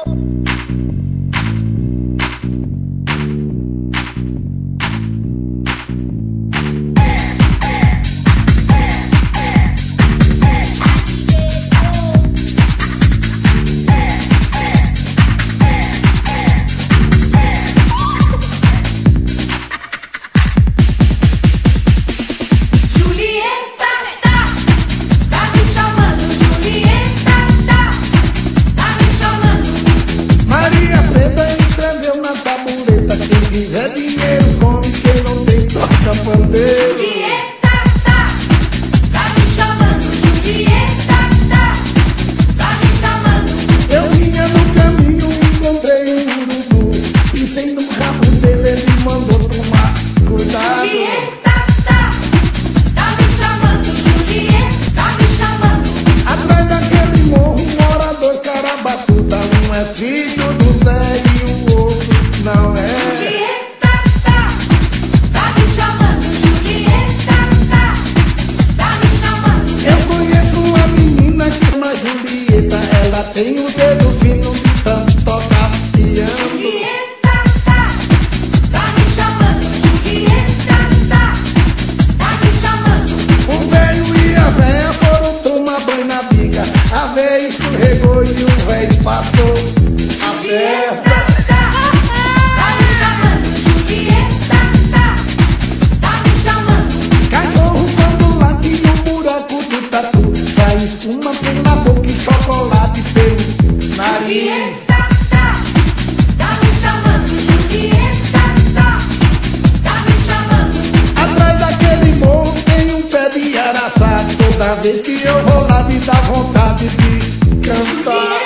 Toda vez que eu vou lá me dá vontade de cantar.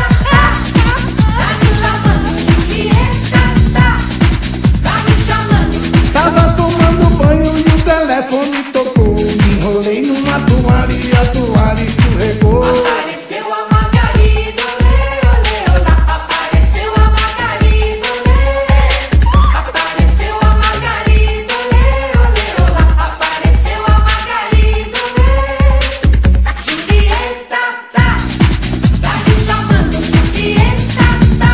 Tava tomando banho e o telefone tocou. Me enrolei numa toalha e a toalha escorregou. Apareceu a Margarida, olê, olê, olá. Apareceu a Margarida, olê. Apareceu a Margarida, olê, olê, olá. Apareceu a Margarida, olê. Julieta, tá me chamando. Julieta,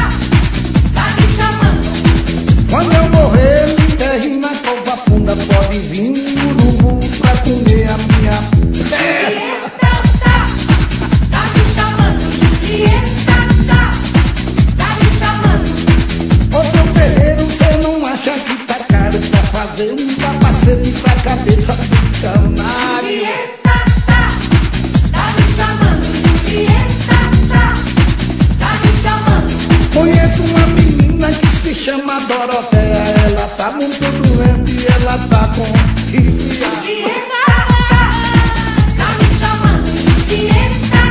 tá me chamando. Quando eu morrer, me enterre na cova funda. Pode vir um urubu pra comer a minha terra. Julieta, tá me chamando. Julieta, tá me chamando. Ô seu Ferreiro, você não acha que tá caro pra fazer um capacete pra cabeça do canário? Julieta, tá me chamando. Julieta, tá me chamando. Conheço uma menina que se chama Doroteia. Ela tá muito doente e ela tá com resfriado. Julieta, tá me chamando. Julieta,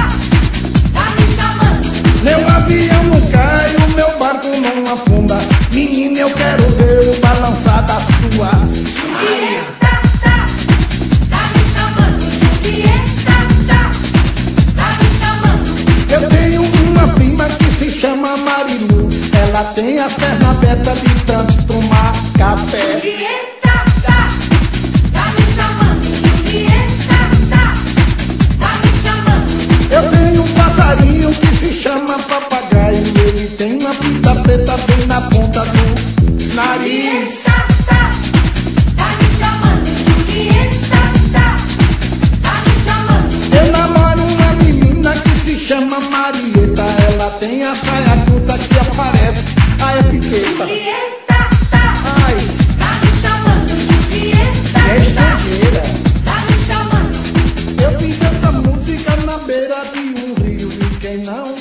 tá me chamando. Meu avião não cai, o meu barco não afunda. Menina, eu quero ver o balançar da sua saia. Julieta, tá me chamando. Julieta, tá me chamando. Eu tenho uma prima que se chama Marilu. Ela tem as pernas abertas de tanto tomar café. Julieta, tá me chamando. Julieta, tá me chamando. Eu tenho um passarinho que se chama papagaio. Ele tem uma pinta preta bem na ponta do nariz. Julieta, tá me chamando. Julieta, tá me chamando. Eu namoro uma menina que se chama Marieta. Ela tem a saia curta que aparece a etiqueta. Julieta, Ai, tá me chamando. Julieta, é estrangeira. tá me chamando. Eu fiz essa música na beira de um rio. E quem não